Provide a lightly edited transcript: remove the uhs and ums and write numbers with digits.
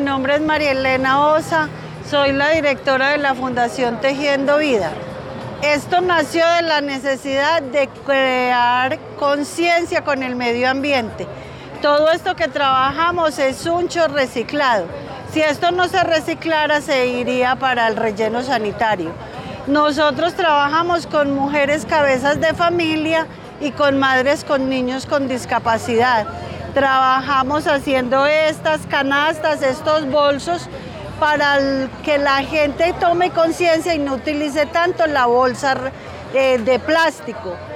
mi nombre es María Elena Osa, soy la directora de la Fundación Tejiendo Vida. Esto nació de la necesidad de crear conciencia con el medio ambiente. Todo esto que trabajamos es uncho reciclado. Si esto no se reciclara, se iría para el relleno sanitario. Nosotros trabajamos con mujeres cabezas de familia y con madres con niños con discapacidad. Trabajamos haciendo estas canastas, estos bolsos, para que la gente tome conciencia y no utilice tanto la bolsa de plástico.